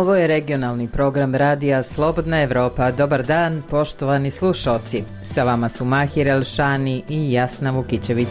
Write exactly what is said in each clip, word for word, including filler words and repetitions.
Ovo je regionalni program radija Slobodna Evropa. Dobar dan, poštovani slušalci. Sa vama su Mahir Elšani i Jasna Vukićević.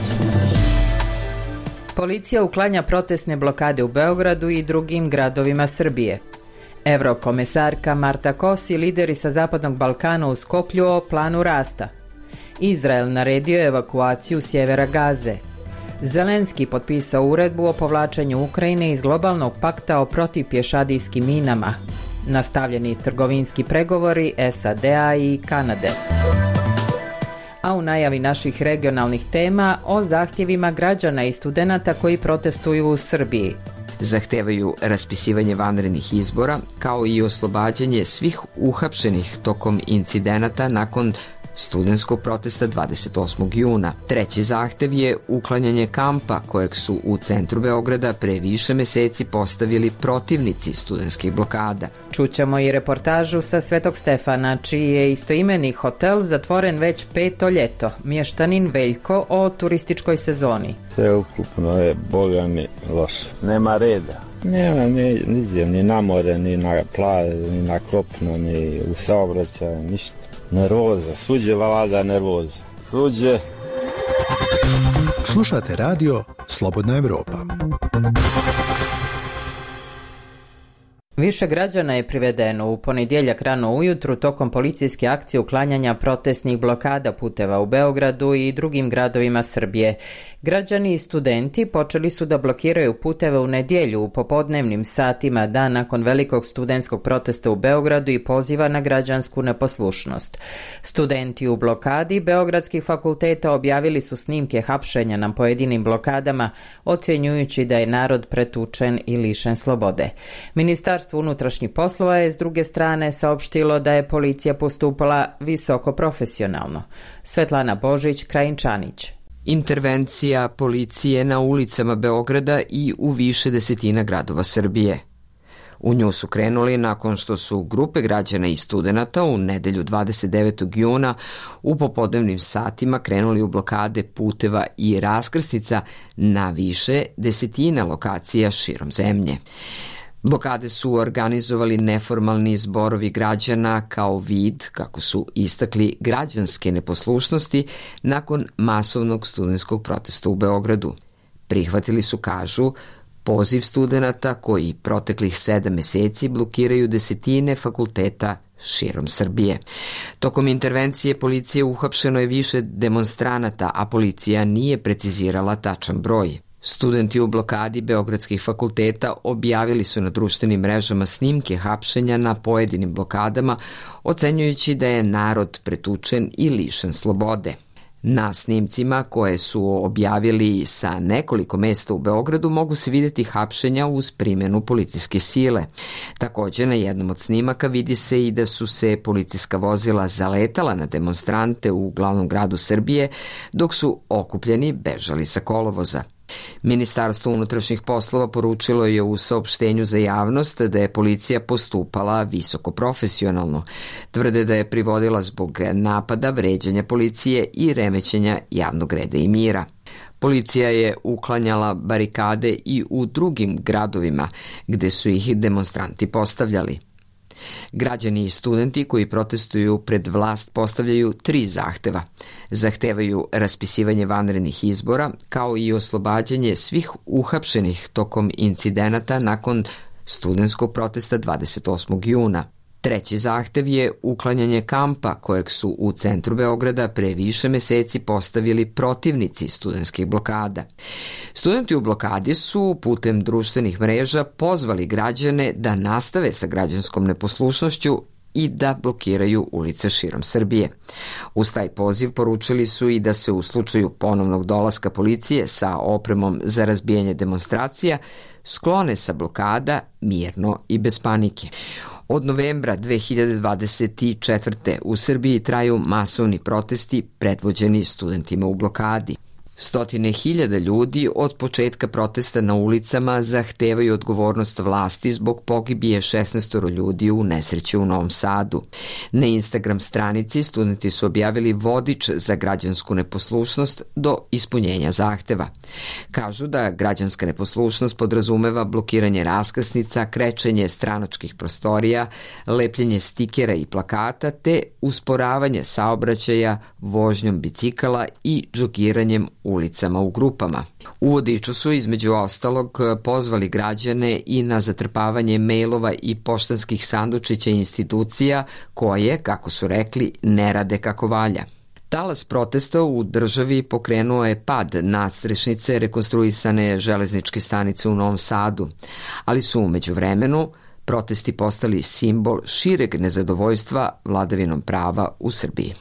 Policija uklanja protestne blokade u Beogradu i drugim gradovima Srbije. Evrokomesarka Marta Kos i lideri sa Zapadnog Balkana u Skoplju o planu rasta. Izrael naredio evakuaciju sjevera Gaze. Zelenski potpisao uredbu o povlačenju Ukrajine iz globalnog pakta o protivpješadijskim minama. Nastavljeni trgovinski pregovori S A D A i Kanade. A u najavi naših regionalnih tema o zahtjevima građana i studenata koji protestuju u Srbiji. Zahtevaju raspisivanje vanrednih izbora, kao i oslobađanje svih uhapšenih tokom incidenata nakon studentskog protesta dvadeset osmog juna. Treći zahtev je uklanjanje kampa kojeg su u centru Beograda pre više meseci postavili protivnici studentskih blokada. Čućemo i reportažu sa Svetog Stefana, čiji je istoimeni hotel zatvoren već peto ljeto. Mještanin Veljko o turističkoj sezoni. Sve ukupno je, boga mi, loše. Nema reda. Nema ni, ni, ni na more, ni na plaži, ni na kopno, ni u saobraćaju, ništa. Nervoza, suđe vlada nervoza. Suđe. Slušate radio Slobodna Evropa. Više građana je privedeno u ponedjeljak rano ujutru tokom policijske akcije uklanjanja protestnih blokada puteva u Beogradu i drugim gradovima Srbije. Građani i studenti počeli su da blokiraju puteve u nedjelju u popodnevnim satima dan nakon velikog studentskog protesta u Beogradu i poziva na građansku neposlušnost. Studenti u blokadi beogradskih fakulteta objavili su snimke hapšenja na pojedinim blokadama, ocjenjujući da je narod pretučen i lišen slobode. Ministarstvo unutrašnjih poslova je s druge strane saopštilo da je policija postupala visoko profesionalno. Svetlana Božić, Krajinčanić. Intervencija policije na ulicama Beograda i u više desetina gradova Srbije. U nju su krenuli nakon što su grupe građana i studenata u nedelju dvadeset devetog juna u popodnevnim satima krenuli u blokade puteva i raskrsnica na više desetina lokacija širom zemlje. Blokade su organizovali neformalni zborovi građana kao vid, kako su istakli, građanske neposlušnosti nakon masovnog studentskog protesta u Beogradu. Prihvatili su, kažu, poziv studenata koji proteklih sedam meseci blokiraju desetine fakulteta širom Srbije. Tokom intervencije policije uhapšeno je više demonstranata, a policija nije precizirala tačan broj. Studenti u blokadi beogradskih fakulteta objavili su na društvenim mrežama snimke hapšenja na pojedinim blokadama, ocenjujući da je narod pretučen i lišen slobode. Na snimcima koje su objavili sa nekoliko mesta u Beogradu mogu se vidjeti hapšenja uz primjenu policijske sile. Također na jednom od snimaka vidi se i da su se policijska vozila zaletala na demonstrante u glavnom gradu Srbije, dok su okupljeni bežali sa kolovoza. Ministarstvo unutrašnjih poslova poručilo je u saopštenju za javnost da je policija postupala visoko profesionalno. Tvrde da je privodila zbog napada, vređanja policije i remećenja javnog reda i mira. Policija je uklanjala barikade i u drugim gradovima gde su ih demonstranti postavljali. Građani i studenti koji protestuju pred vlast postavljaju tri zahteva. Zahtevaju raspisivanje vanrednih izbora, kao i oslobađanje svih uhapšenih tokom incidenata nakon studentskog protesta dvadeset osmog juna. Treći zahtev je uklanjanje kampa kojeg su u centru Beograda pre više meseci postavili protivnici studentskih blokada. Studenti u blokadi su putem društvenih mreža pozvali građane da nastave sa građanskom neposlušnošću i da blokiraju ulice širom Srbije. Uz taj poziv poručili su i da se u slučaju ponovnog dolaska policije sa opremom za razbijanje demonstracija sklone sa blokada mirno i bez panike. Od novembra dve hiljade dvadeset četvrte. u Srbiji traju masovni protesti predvođeni studentima u blokadi. Stotine hiljada ljudi od početka protesta na ulicama zahtevaju odgovornost vlasti zbog pogibije šesnaestoro ljudi u nesreći u Novom Sadu. Na Instagram stranici studenti su objavili vodič za građansku neposlušnost do ispunjenja zahteva. Kažu da građanska neposlušnost podrazumeva blokiranje raskrsnica, krečenje stranačkih prostorija, lepljenje stikera i plakata te usporavanje saobraćaja vožnjom bicikala i džogiranjem ulicama u grupama. U vodiču su između ostalog pozvali građane i na zatrpavanje mejlova i poštanskih sandučića institucija koje, kako su rekli, ne rade kako valja. Talas protesta u državi pokrenuo je pad nadstrešnice rekonstruisane železničke stanice u Novom Sadu, ali su u međuvremenu protesti postali simbol šireg nezadovoljstva vladavinom prava u Srbiji.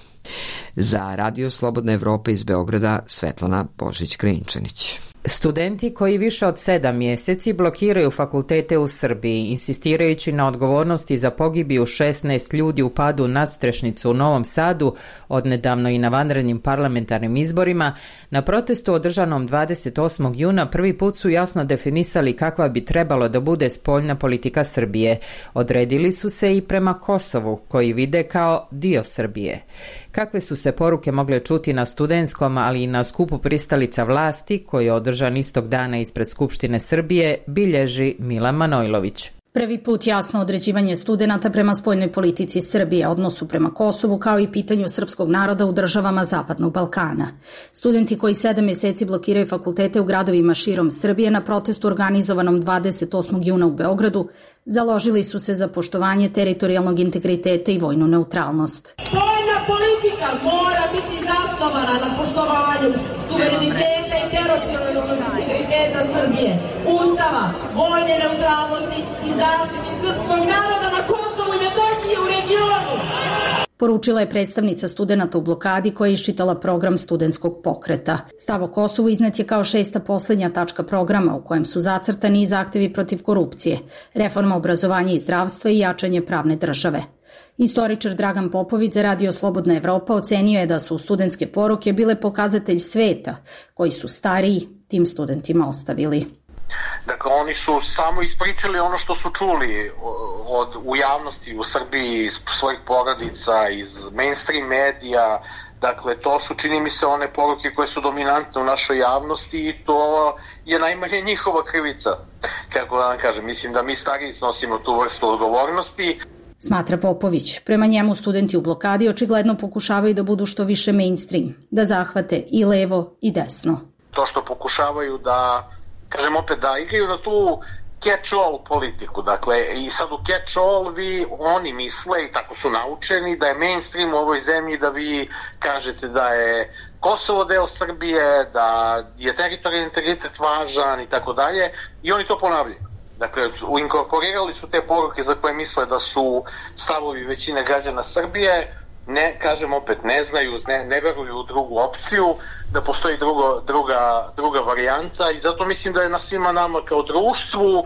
Za Radio Slobodna Evropa iz Beograda, Svetlana Božić-Krinčanić. Studenti koji više od sedam mjeseci blokiraju fakultete u Srbiji, insistirajući na odgovornosti za pogibiju šesnaest ljudi u padu nadstrešnicu u Novom Sadu, odnedavno i na vanrednim parlamentarnim izborima, na protestu održanom dvadeset osmog juna prvi put su jasno definisali kakva bi trebalo da bude spoljna politika Srbije. Odredili su se i prema Kosovu, koji vide kao dio Srbije. Kakve su se poruke mogle čuti na studentskom, ali i na skupu pristalica vlasti, koji je održan istog dana ispred Skupštine Srbije, bilježi Milan Manojlović. Prvi put jasno određivanje studenata prema spoljnoj politici Srbije, odnosu prema Kosovu, kao i pitanju srpskog naroda u državama Zapadnog Balkana. Studenti koji sedam mjeseci blokiraju fakultete u gradovima širom Srbije na protestu organizovanom dvadeset osmog juna u Beogradu založili su se za poštovanje teritorijalnog integriteta i vojnu neutralnost. Spoljna politika mora biti zasnovana na poštovanju suvereniteta i teritorijalnog integriteta Srbije, Ustava, vojne neutralnosti i zaštiti srpskog naroda na Kosovu i Metohiji u regionu. Poručila je predstavnica studenata u blokadi koja je iščitala program studentskog pokreta. Stav o Kosovu iznet je kao šesta poslednja tačka programa u kojem su zacrtani i zahtevi protiv korupcije, reforma obrazovanja i zdravstva i jačanje pravne države. Istoričar Dragan Popović za Radio Slobodna Evropa ocenio je da su studentske poruke bile pokazatelj sveta koji su stariji tim studentima ostavili. Dakle, oni su samo ispričali ono što su čuli od, u javnosti u Srbiji, iz svojih porodica, iz mainstream medija. Dakle, to su, čini mi se, one poruke koje su dominantne u našoj javnosti i to je najmanje njihova krivica. Kako da vam kažem, mislim da mi stariji snosimo tu vrstu odgovornosti. Smatra Popović. Prema njemu studenti u blokadi očigledno pokušavaju da budu što više mainstream, da zahvate i levo i desno. To što pokušavaju da, kažem opet, da igraju na tu catch-all politiku. Dakle, i sad u catch-all vi, oni misle, i tako su naučeni, da je mainstream u ovoj zemlji da vi kažete da je Kosovo deo Srbije, da je teritorijalni integritet važan i tako dalje, i oni to ponavljaju. Dakle, inkorporirali su te poruke za koje misle da su stavovi većine građana Srbije, ne, kažem opet, ne znaju, ne, ne veruju u drugu opciju, da postoji drugo, druga, druga varijanta i zato mislim da je na svima nama kao društvu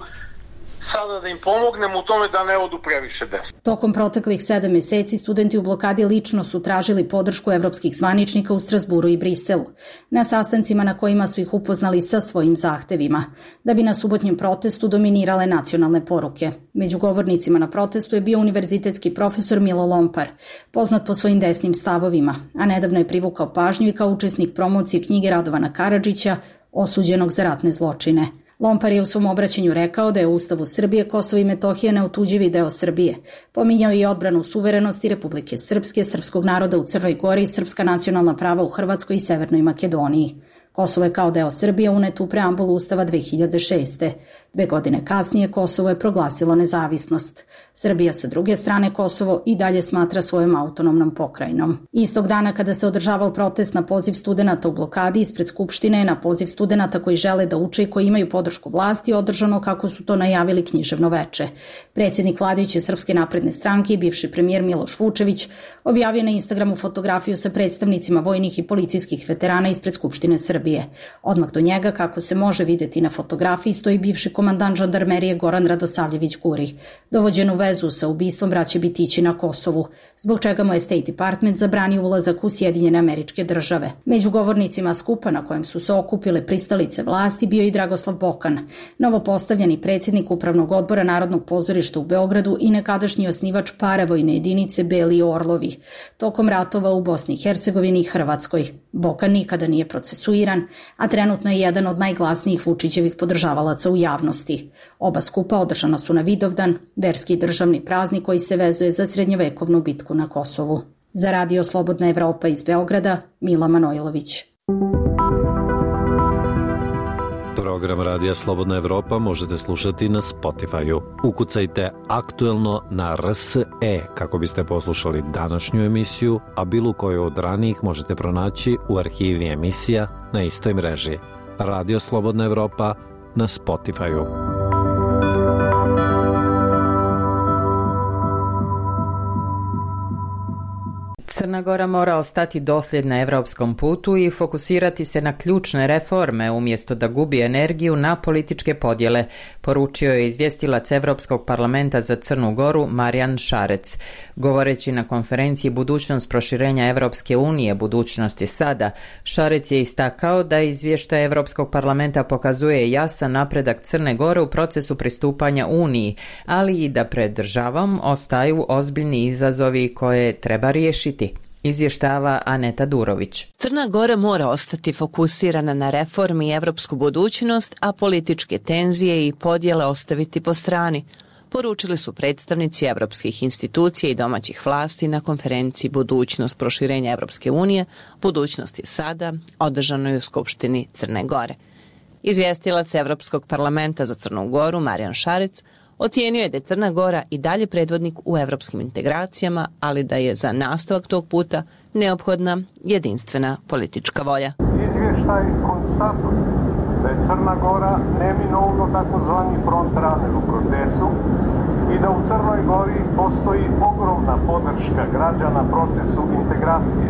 sada da im pomognemo u tome da ne odu previše desno. Tokom proteklih sedam meseci studenti u blokadi lično su tražili podršku evropskih zvaničnika u Strazburu i Briselu, na sastancima na kojima su ih upoznali sa svojim zahtevima, da bi na subotnjem protestu dominirale nacionalne poruke. Među govornicima na protestu je bio univerzitetski profesor Milo Lompar, poznat po svojim desnim stavovima, a nedavno je privukao pažnju i kao učesnik promocije knjige Radovana Karadžića, osuđenog za ratne zločine. Lompar je u svom obraćanju rekao da je u Ustavu Srbije Kosovo i Metohija neotuđivi deo Srbije. Pominjao je i odbranu suverenosti Republike Srpske, srpskog naroda u Crnoj Gori i srpska nacionalna prava u Hrvatskoj i Severnoj Makedoniji. Kosovo je kao deo Srbije uneto u preambulu Ustava dve hiljade šeste. Dve godine kasnije Kosovo je proglasilo nezavisnost. Srbija sa druge strane Kosovo i dalje smatra svojom autonomnom pokrajinom. Istog dana kada se održavao protest na poziv studenata u blokadi ispred Skupštine, na poziv studenata koji žele da uče i koji imaju podršku vlasti, održano kako su to najavili književno veče. Predsjednik vladajuće Srpske napredne stranke i bivši premijer Miloš Vučević objavio na Instagramu fotografiju sa predstavnicima vojnih i policijskih veterana ispred Skupštine Srbije. Srbije. Odmah do njega, kako se može videti na fotografiji, stoji bivši komandant žandarmerije Goran Radosavljević Guri, dovođen u vezu sa ubistvom braće Bitići na Kosovu, zbog čega mu je State Department zabranio ulazak u Sjedinjene Američke Države. Među govornicima skupa na kojem su se okupile pristalice vlasti bio i Dragoslav Bokan, novopostavljeni predsjednik Upravnog odbora Narodnog pozorišta u Beogradu i nekadašnji osnivač paravojne jedinice Beli Orlovi, tokom ratova u Bosni i Hercegovini i Hrvatskoj. Bokan nikada nije procesuiran, a trenutno je jedan od najglasnijih Vučićevih podržavalaca u javnosti. Oba skupa održana su na Vidovdan, verski i državni praznik koji se vezuje za srednjovekovnu bitku na Kosovu. Za Radio Slobodna Evropa iz Beograda, Mila Manojlović. Program Radija Slobodna Evropa možete slušati na Spotify-u. Ukucajte aktuelno na R S E kako biste poslušali današnju emisiju, a bilo koju od ranijih možete pronaći u arhivi emisija na istoj mreži. Radio Slobodna Evropa na Spotify-u. Crna Gora mora ostati dosljedna na evropskom putu i fokusirati se na ključne reforme umjesto da gubi energiju na političke podjele, poručio je izvjestilac Evropskog parlamenta za Crnu Goru Marijan Šarec. Govoreći na konferenciji Budućnost proširenja Evropske unije, budućnosti sada, Šarec je istakao da izvještaj Evropskog parlamenta pokazuje jasan napredak Crne Gore u procesu pristupanja Uniji, ali i da pred državom ostaju ozbiljni izazovi koje treba riješiti. Izvještava Aneta Durović. Crna Gora mora ostati fokusirana na reformi i evropsku budućnost, a političke tenzije i podjele ostaviti po strani, poručili su predstavnici evropskih institucija i domaćih vlasti na konferenciji Budućnost proširenja Evropske unije, budućnosti sada, održanoj u Skupštini Crne Gore. Izvjestilac Evropskog parlamenta za Crnu Goru Marijan Šarec ocijenio je da je Crna Gora i dalje predvodnik u evropskim integracijama, ali da je za nastavak tog puta neophodna jedinstvena politička volja. Izvještaj konstatuje da je Crna Gora neminovno takozvani front runner u procesu i da u Crnoj Gori postoji ogromna podrška građana procesu integracije.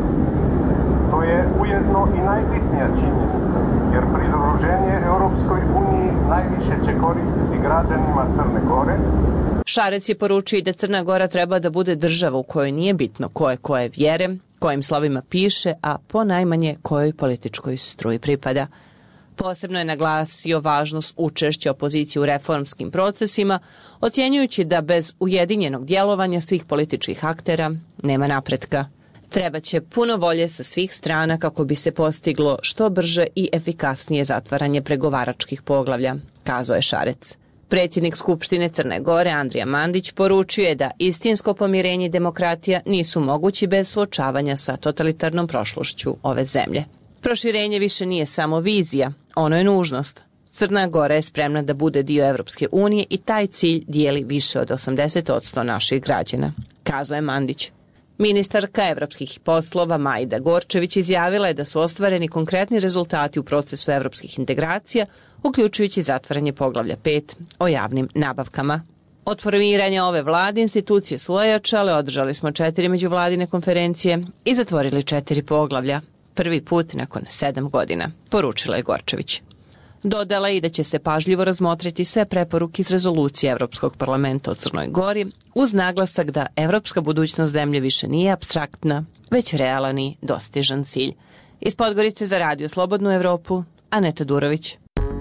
To je ujedno i najbitnija činjenica, jer pridruženje Europskoj uniji najviše će koristiti građanima Crne Gore. Šarec je poručio da Crna Gora treba da bude država u kojoj nije bitno koje koje vjere, kojim slovima piše, a ponajmanje kojoj političkoj struji pripada. Posebno je naglasio važnost učešća opozicije u reformskim procesima, ocjenjujući da bez ujedinjenog djelovanja svih političkih aktera nema napretka. Treba će puno volje sa svih strana kako bi se postiglo što brže i efikasnije zatvaranje pregovaračkih poglavlja, kazao je Šarec. Predsjednik Skupštine Crne Gore Andrija Mandić poručio je da istinsko pomirenje i demokratija nisu mogući bez suočavanja sa totalitarnom prošlošću ove zemlje. Proširenje više nije samo vizija, ono je nužnost. Crna Gora je spremna da bude dio Evropske unije i taj cilj dijeli više od osamdeset posto naših građana, kazao je Mandić. Ministarka evropskih poslova Majda Gorčević izjavila je da su ostvareni konkretni rezultati u procesu evropskih integracija, uključujući zatvaranje poglavlja pet o javnim nabavkama. Od formiranja ove vlade institucije su ojačale, održali smo četiri međuvladine konferencije i zatvorili četiri poglavlja. Prvi put nakon sedam godina, poručila je Gorčević. Dodala i da će se pažljivo razmotriti sve preporuke iz rezolucije Evropskog parlamenta o Crnoj Gori, uz naglasak da evropska budućnost zemlje više nije apstraktna, već realan i dostižan cilj. Iz Podgorice za Radio Slobodnu Evropu, Aneta Durović.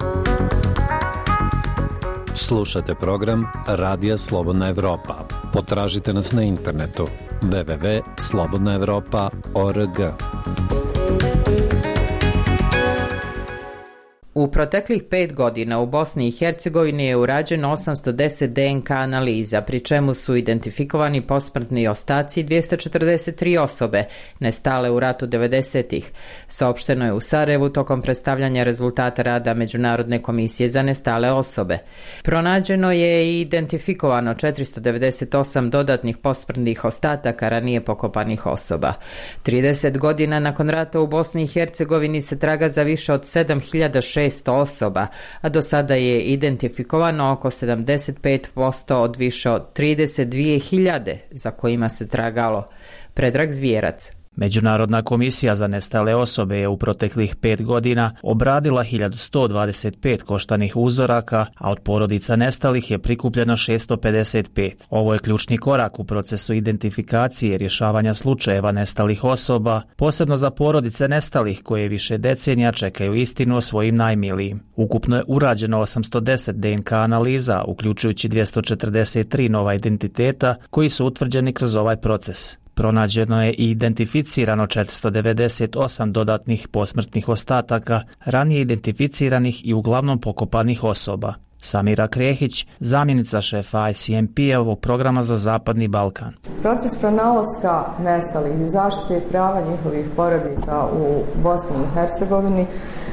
Slušate program Radija Slobodna Evropa. Potražite nas na internetu w w w tačka slobodna evropa tačka org. U proteklih pet godina u Bosni i Hercegovini je urađeno osamsto deset D N K analiza, pri čemu su identifikovani posmrtni ostaci dvjesto četrdeset tri osobe, nestale u ratu devedesetih. Saopšteno je u Sarajevu tokom predstavljanja rezultata rada Međunarodne komisije za nestale osobe. Pronađeno je i identifikovano četiristo devedeset osam dodatnih posmrtnih ostataka ranije pokopanih osoba. trideset godina nakon rata u Bosni i Hercegovini se traga za više od sedam hiljada šesto osoba, a do sada je identifikovano oko sedamdeset pet posto od više od trideset dvije hiljade za kojima se tragalo. Predrag Zvijerac. Međunarodna komisija za nestale osobe je u proteklih pet godina obradila hiljadu sto dvadeset pet koštanih uzoraka, a od porodica nestalih je prikupljeno šesto pedeset pet. Ovo je ključni korak u procesu identifikacije i rješavanja slučajeva nestalih osoba, posebno za porodice nestalih koje više decenija čekaju istinu o svojim najmilijim. Ukupno je urađeno osamsto deset D N K analiza, uključujući dvjesto četrdeset tri nova identiteta koji su utvrđeni kroz ovaj proces. Pronađeno je i identificirano četiristo devedeset osam dodatnih posmrtnih ostataka, ranije identificiranih i uglavnom pokopanih osoba. Samira Krehić, zamjenica šefa I C M P-ovog programa za Zapadni Balkan. Proces pronalaska nestalih i zaštite prava njihovih porodica u Bosni i Hercegovini,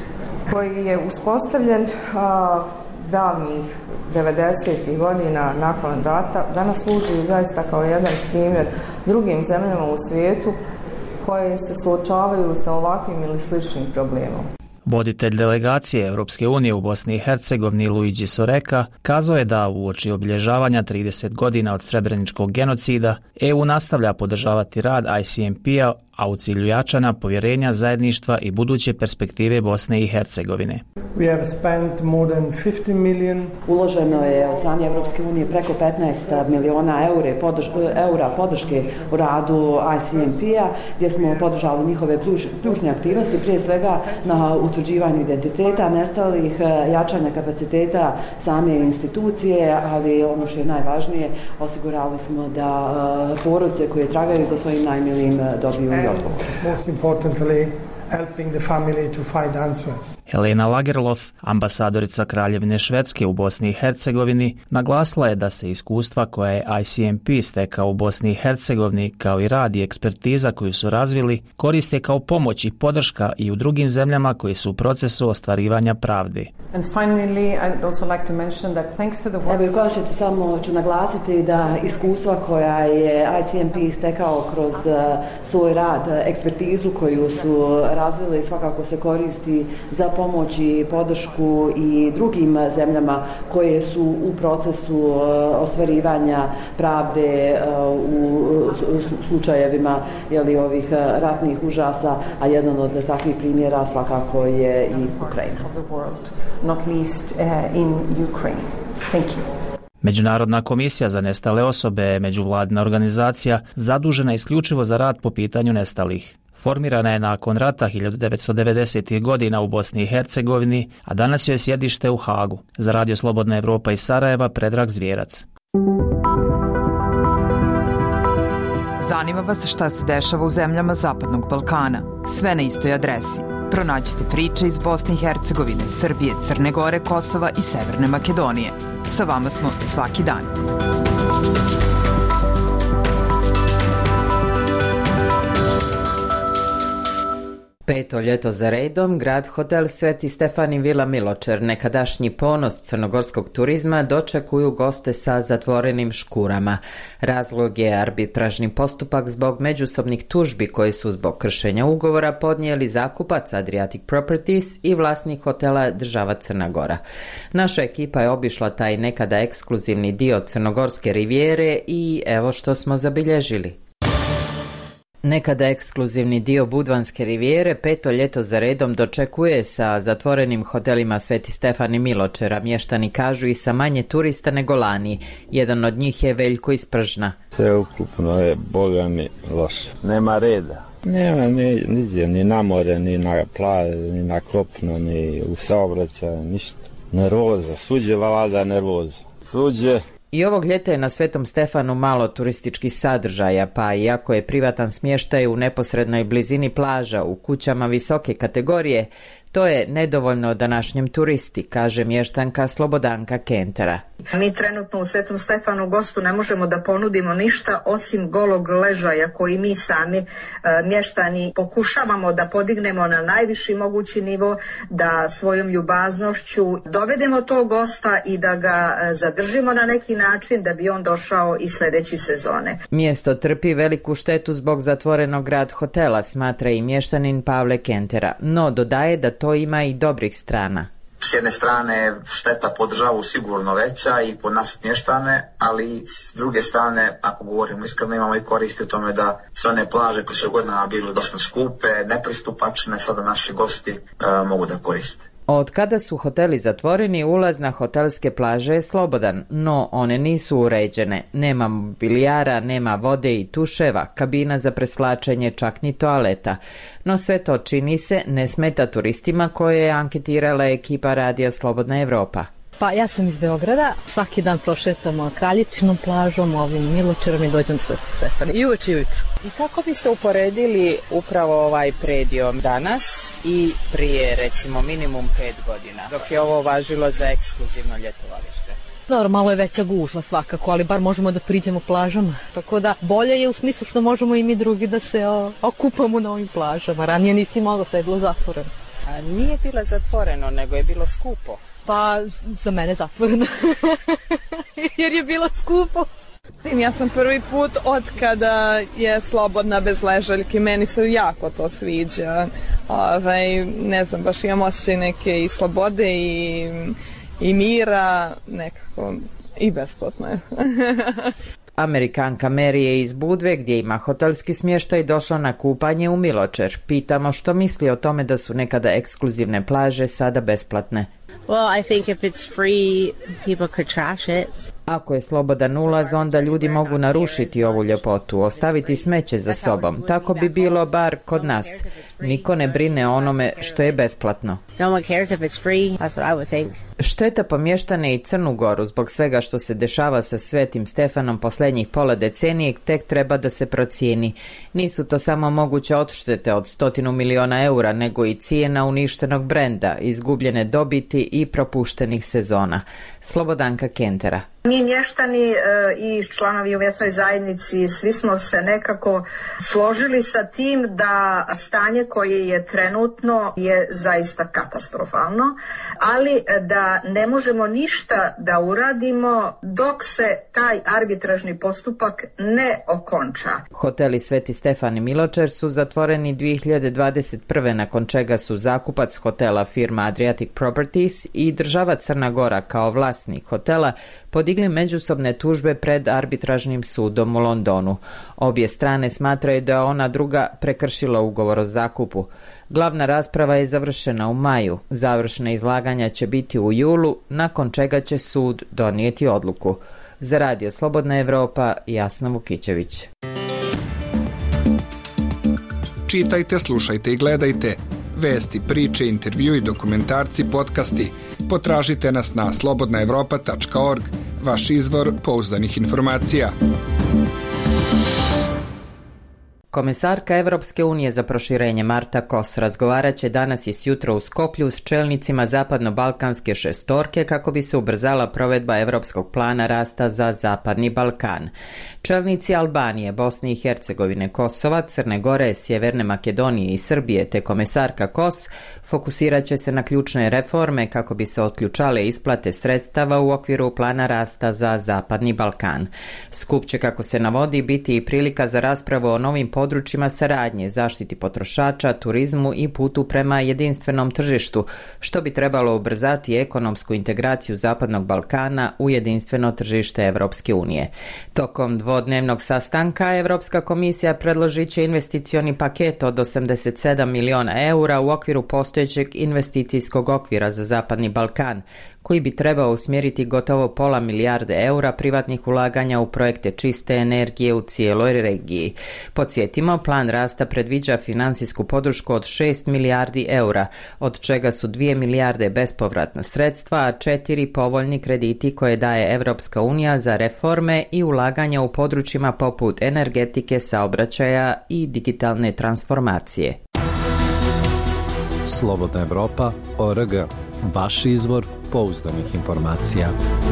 koji je uspostavljen a, davnih devedesetih godina nakon rata, danas služi zaista kao jedan primjer drugim zemljama u svijetu koje se suočavaju sa ovakvim ili sličnim problemom. Voditelj delegacije Europske unije u Bosni i Hercegovini Luigi Soreka kazao je da uoči obilježavanja trideset godina od srebreničkog genocida E U nastavlja podržavati rad I C M P-a, a u cilju jačanja povjerenja, zajedništva i buduće perspektive Bosne i Hercegovine. We have spent more than fifty million. Uloženo je od strane Europske unije preko petnaest miliona eura, podrž, eura podrške u radu I C M P-a, gdje smo podržali njihove ključne aktivnosti, prije svega na utvrđivanju identiteta nestalih, jačanja kapaciteta same institucije, ali ono što je najvažnije, osigurali smo da porodice koje tragaju za svojim najmilijim dobiju i odgovor. Most importantly, helping the family to find answers. Helena Lagerlof, ambasadorica Kraljevine Švedske u Bosni i Hercegovini, naglasila je da se iskustva koja je I C M P stekao u Bosni i Hercegovini, kao i rad i ekspertiza koju su razvili, koriste kao pomoć i podrška i u drugim zemljama koji su u procesu ostvarivanja pravde. And finally, I'd also like to mention that thanks to the work... Evo i konačnici samo ću naglasiti da iskustva koja je I C M P stekao kroz uh, svoj rad, ekspertizu koju su razvili, svakako se koristi za pomoć i podršku i drugim zemljama koje su u procesu ostvarivanja pravde u slučajevima jeli, ovih ratnih užasa, a jedan od takvih primjera svakako je i Ukrajina. Not least in Ukraine. Thank you. Međunarodna komisija za nestale osobe, međuvladina organizacija, zadužena isključivo za rad po pitanju nestalih. Formirana je nakon rata hiljadu devetsto devedesetih godina u Bosni i Hercegovini, a danas joj je sjedište u Hagu. Za Radio Slobodna Evropa iz Sarajeva, Predrag Zvijerac. Zanima vas šta se dešava u zemljama Zapadnog Balkana? Sve na istoj adresi. Pronađite priče iz Bosne i Hercegovine, Srbije, Crne Gore, Kosova i Severne Makedonije. Sa vama smo svaki dan. Peto ljeto za redom, grad hotel Sveti Stefan i Vila Miločer, nekadašnji ponos crnogorskog turizma, dočekuju goste sa zatvorenim škurama. Razlog je arbitražni postupak zbog međusobnih tužbi koje su zbog kršenja ugovora podnijeli zakupac Adriatic Properties i vlasnik hotela država Crna Gora. Naša ekipa je obišla taj nekada ekskluzivni dio crnogorske rivijere i evo što smo zabilježili. Nekada ekskluzivni dio Budvanske rivijere peto ljeto za redom dočekuje sa zatvorenim hotelima Sveti Stefan i Miločera. Mještani kažu i sa manje turista nego lani. Jedan od njih je Veljko iz Pržna. Sve ukupno je, boga mi, loše. Nema reda. Nema ni, ni, ni na more, ni na plaži, ni na kopno, ni u saobraćaju, ništa. Nervoza, suđe valada nervoza. Suđe. I ovog ljeta je na Svetom Stefanu malo turističkih sadržaja, pa iako je privatan smještaj u neposrednoj blizini plaža u kućama visoke kategorije, to je nedovoljno današnjem turisti, kaže mještanka Slobodanka Kentera. Mi trenutno u Svetom Stefanu gostu ne možemo da ponudimo ništa osim golog ležaja koji mi sami e, mještani pokušavamo da podignemo na najviši mogući nivo, da svojom ljubaznošću dovedemo tog gosta i da ga e, zadržimo na neki način da bi on došao i sljedeće sezone. Mjesto trpi veliku štetu zbog zatvorenog grad hotela, smatra i mještanin Pavle Kentera, no dodaje da to ima i dobrih strana. s jedne strane šteta po državu sigurno veća i po nas mještane, ali s druge strane, ako govorimo iskreno, imamo i koristi u tome da sve one plaže koje su godinama bile dosta skupe, nepristupačne, sada naši gosti uh, mogu da koriste. Od kada su hoteli zatvoreni, ulaz na hotelske plaže je slobodan, no one nisu uređene. Nema mobilijara, nema vode i tuševa, kabina za presvlačenje, čak ni toaleta. No sve to, čini se, ne smeta turistima koje je anketirala ekipa Radija Slobodna Evropa. Pa ja sam iz Beograda, svaki dan prošetamo Kralječinom plažom, ovim Miločerom i dođem Sveti Stefan. I uveče i ujutro. I kako biste uporedili upravo ovaj predio danas i prije recimo minimum pet godina, dok je ovo važilo za ekskluzivno ljetovalište? Dobro, malo je veća gužva svakako, ali bar možemo da priđemo plažama. Tako da bolje je u smislu što možemo i mi drugi da se o, okupamo na ovim plažama. Ranije nisi moglo, sve je bilo zatvoreno. A nije bilo zatvoreno, nego je bilo skupo. Pa za mene zatvoreno, jer je bilo skupo. Ja sam prvi put od kada je slobodna bez ležaljke, meni se jako to sviđa. Ovaj, ne znam, baš imam osjećaj neke i slobode i, i mira, nekako i besplatno je. Amerikanka Mary je iz Budve, gdje ima hotelski smještaj, došla na kupanje u Miločer. Pitamo što misli o tome da su nekada ekskluzivne plaže sada besplatne. Well, I think if it's free, people could trash it. Ako je slobodan ulaz, onda ljudi mogu narušiti ovu ljepotu, ostaviti smeće za sobom. Tako bi bilo bar kod nas. Niko ne brine o onome što je besplatno. Šteta po mještane i Crnu Goru zbog svega što se dešava sa Svetim Stefanom posljednjih pola decenije tek treba da se procijeni. Nisu to samo moguće odštete od stotinu miliona eura, nego i cijena uništenog brenda, izgubljene dobiti i propuštenih sezona. Slobodanka Kentera. Mi mještani e, i članovi u mjesnoj zajednici svi smo se nekako složili sa tim da stanje koje je trenutno je zaista katastrofalno, ali da ne možemo ništa da uradimo dok se taj arbitražni postupak ne okonča. Hoteli Sveti Stefan i Miločer su zatvoreni dvije hiljade dvadeset prve nakon čega su zakupac hotela firma Adriatic Properties i država Crna Gora kao vlasnik hotela podigli međusobne tužbe pred arbitražnim sudom u Londonu. Obje strane smatraju da je ona druga prekršila ugovor o zakupu. Glavna rasprava je završena u maju. Završna izlaganja će biti u julu, nakon čega će sud donijeti odluku. Za Radio Slobodna Evropa, Jasna Vukićević. Čitajte, slušajte i gledajte. Vesti, priče, intervju i dokumentarci, podcasti. Potražite nas na slobodna evropa tačka org, vaš izvor pouzdanih informacija. Komesarka Evropske unije za proširenje Marta Kos razgovarat će danas i sjutra u Skoplju s čelnicima zapadno-balkanske šestorke kako bi se ubrzala provedba Evropskog plana rasta za Zapadni Balkan. Čelnici Albanije, Bosne i Hercegovine, Kosova, Crne Gore, Sjeverne Makedonije i Srbije te komesarka Kos fokusirat će se na ključne reforme kako bi se otključale isplate sredstava u okviru plana rasta za Zapadni Balkan. Skup će, kako se navodi, biti i prilika za raspravu o novim područjima saradnje, zaštiti potrošača, turizmu i putu prema jedinstvenom tržištu, što bi trebalo ubrzati ekonomsku integraciju Zapadnog Balkana u jedinstveno tržište Evropske unije. Tokom dvodnevnog sastanka Evropska komisija predložit će investicioni paket od osamdeset sedam miliona eura u okviru postojećeg investicijskog okvira za Zapadni Balkan, koji bi trebao usmjeriti gotovo pola milijarde eura privatnih ulaganja u projekte čiste energije u cijeloj regiji. Podsjetimo, plan rasta predviđa finansijsku podršku od šest milijardi eura, od čega su dvije milijarde bespovratna sredstva, a četiri povoljni krediti koje daje Evropska unija za reforme i ulaganja u područjima poput energetike, saobraćaja i digitalne transformacije. Slobodna Evropa, O R G, vaš izvor pouzdanih informacija.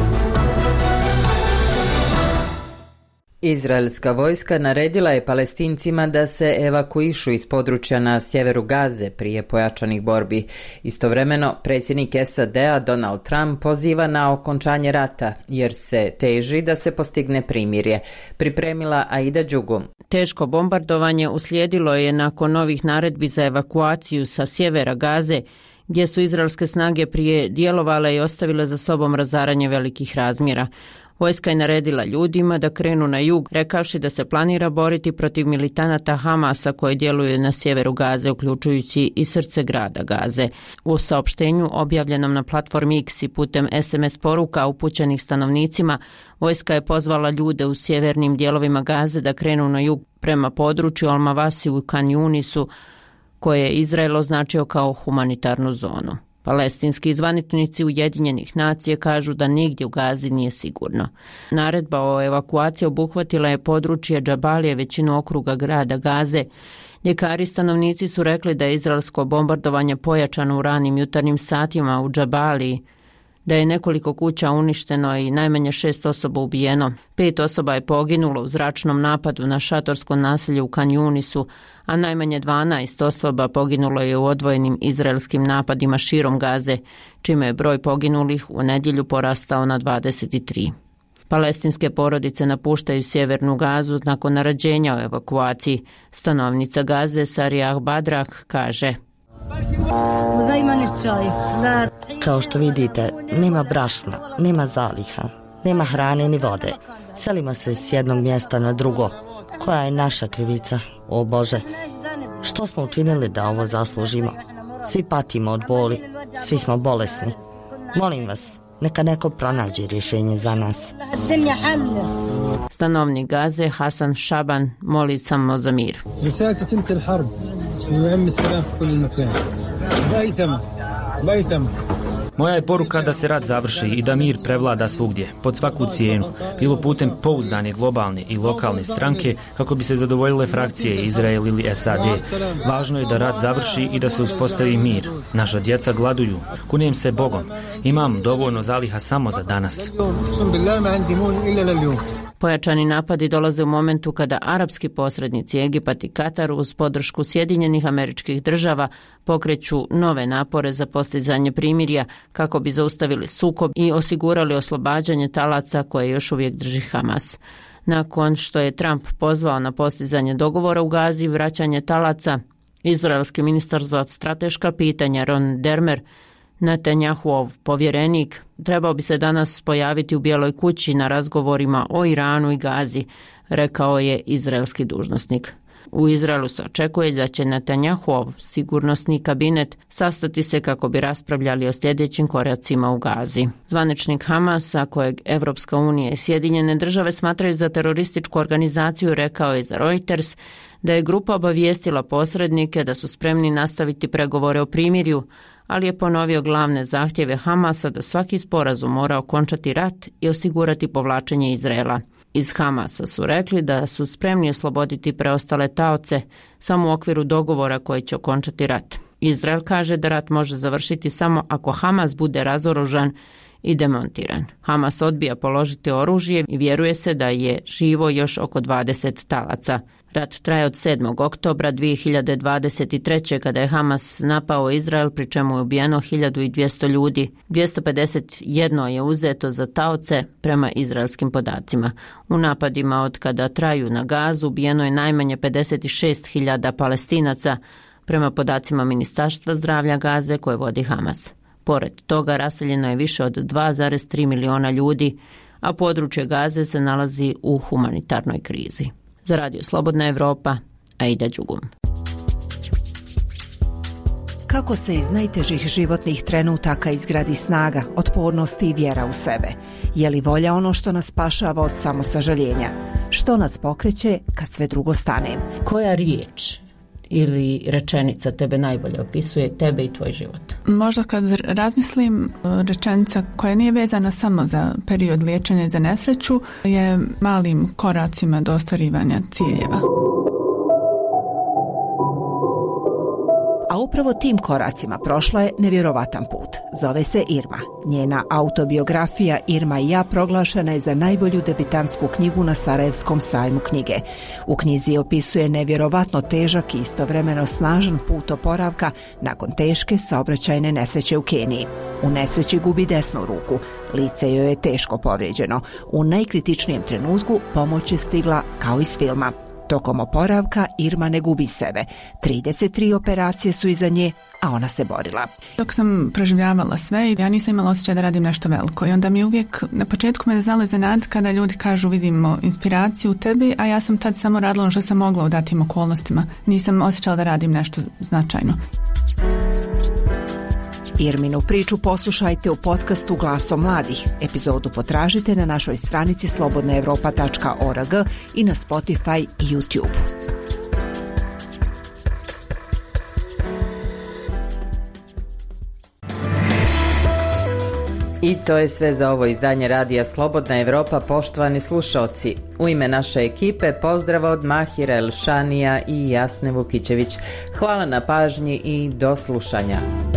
Izraelska vojska naredila je Palestincima da se evakuišu iz područja na sjeveru Gaze prije pojačanih borbi. Istovremeno, predsjednik S A D-a Donald Trump poziva na okončanje rata, jer se teži da se postigne primirje. Pripremila Aida Đugum. Teško bombardovanje uslijedilo je nakon novih naredbi za evakuaciju sa sjevera Gaze, gdje su izraelske snage prije djelovale i ostavile za sobom razaranje velikih razmjera. Vojska je naredila ljudima da krenu na jug, rekavši da se planira boriti protiv militanata Hamasa koji djeluju na sjeveru Gaze, uključujući i srce grada Gaze. U saopštenju objavljenom na platformi X i putem es em es poruka upućenih stanovnicima, vojska je pozvala ljude u sjevernim dijelovima Gaze da krenu na jug prema području Al-Mawasi u Kan Yunisu, koje je Izrael označio kao humanitarnu zonu. Palestinski zvaničnici Ujedinjenih nacija kažu da nigdje u Gazi nije sigurno. Naredba o evakuaciji obuhvatila je područje Džabalije, većinu okruga grada Gaze. Ljekari stanovnici su rekli da je izraelsko bombardovanje pojačano u ranim jutarnjim satima u Džabaliji, da je nekoliko kuća uništeno i najmanje šest osoba ubijeno. Pet osoba je poginulo u zračnom napadu na šatorsko naselje u Kan Yunisu, a najmanje dvanaest osoba poginulo je u odvojenim izraelskim napadima širom Gaze, čime je broj poginulih u nedjelju porastao na dvadeset tri. Palestinske porodice napuštaju sjevernu Gazu nakon naređenja o evakuaciji. Stanovnica Gaze Sarija Badrah kaže: Kao što vidite, nema brašna, nema zaliha, nema hrane ni vode. Selimo se s jednog mjesta na drugo. Koja je naša krivica, o Bože? Što smo učinili da ovo zaslužimo? Svi patimo od boli, svi smo bolesni. Molim vas, neka neko pronađe rješenje za nas. Stanovnik Gaze Hasan Šaban moli samo za mir. Moja je poruka da se rat završi i da mir prevlada svugdje, pod svaku cijenu, bilo putem pouzdane globalne i lokalne stranke kako bi se zadovoljile frakcije Izrael ili es a de. Važno je da rat završi i da se uspostavi mir. Naša djeca gladuju. Kunem se Bogom. Imam dovoljno zaliha samo za danas. Pojačani napadi dolaze u momentu kada arapski posrednici Egipat i Katar uz podršku Sjedinjenih Američkih Država pokreću nove napore za postizanje primirja kako bi zaustavili sukob i osigurali oslobađanje talaca koje još uvijek drži Hamas. Nakon što je Trump pozvao na postizanje dogovora u Gazi i vraćanje talaca, izraelski ministar za strateška pitanja Ron Dermer, Netanjahuov povjerenik, trebao bi se danas pojaviti u Bijeloj kući na razgovorima o Iranu i Gazi, rekao je izraelski dužnosnik. U Izraelu se očekuje da će Netanjahuov sigurnosni kabinet sastati se kako bi raspravljali o sljedećim koracima u Gazi. Zvaničnik Hamasa, kojeg Evropska unija i Sjedinjene države smatraju za terorističku organizaciju, rekao je za Reuters da je grupa obavijestila posrednike da su spremni nastaviti pregovore o primirju, ali je ponovio glavne zahtjeve Hamasa da svaki sporazum mora okončati rat i osigurati povlačenje Izraela. Iz Hamasa su rekli da su spremni osloboditi preostale taoce samo u okviru dogovora koji će okončati rat. Izrael kaže da rat može završiti samo ako Hamas bude razoružan i demontiran. Hamas odbija položiti oružje i vjeruje se da je živo još oko dvadeset talaca. Rat traje od sedmog oktobra dvije hiljade dvadeset treće kada je Hamas napao Izrael, pri čemu je ubijeno hiljadu dvjesto ljudi. dvjesto pedeset jedan je uzeto za taoce prema izraelskim podacima. U napadima od kada traju na Gazu ubijeno je najmanje pedeset šest hiljada Palestinaca prema podacima Ministarstva zdravlja Gaze koje vodi Hamas. Pored toga raseljeno je više od dva zarez tri miliona ljudi, a područje Gaze se nalazi u humanitarnoj krizi. Za Radio Slobodna Evropa, Aida Đugum. Kako se iz najtežih životnih trenutaka izgradi snaga, otpornost i vjera u sebe? Je li volja ono što nas spašava od samosažaljenja? Što nas pokreće kad sve drugo stane? Koja riječ ili rečenica tebe najbolje opisuje tebe i tvoj život? Možda kad razmislim, rečenica koja nije vezana samo za period liječenja i za nesreću je malim koracima do ostvarivanja ciljeva. A upravo tim koracima prošla je nevjerovatan put. Zove se Irma. Njena autobiografija Irma i ja proglašena je za najbolju debitantsku knjigu na Sarajevskom sajmu knjige. U knjizi opisuje nevjerovatno težak i istovremeno snažan put oporavka nakon teške saobraćajne nesreće u Keniji. U nesreći gubi desnu ruku. Lice joj je teško povrijeđeno. U najkritičnijem trenutku pomoć je stigla kao iz filma. Tokom oporavka Irma ne gubi sebe. trideset tri operacije su iza nje, a ona se borila. Dok sam proživljavala sve, ja nisam imala osjećaj da radim nešto veliko i onda mi uvijek na početku me znalo iznenaditi kada ljudi kažu vidimo inspiraciju u tebi, a ja sam tad samo radila ono što sam mogla u datim okolnostima. Nisam osjećala da radim nešto značajno. Irminu priču poslušajte u podcastu Glasom mladih. Epizodu potražite na našoj stranici slobodna evropa tačka org i na Spotify i YouTube. I to je sve za ovo izdanje radija Slobodna Evropa, poštovani slušaoci. U ime naše ekipe pozdrav od Mahira Elšanija i Jasne Vukićević. Hvala na pažnji i do slušanja.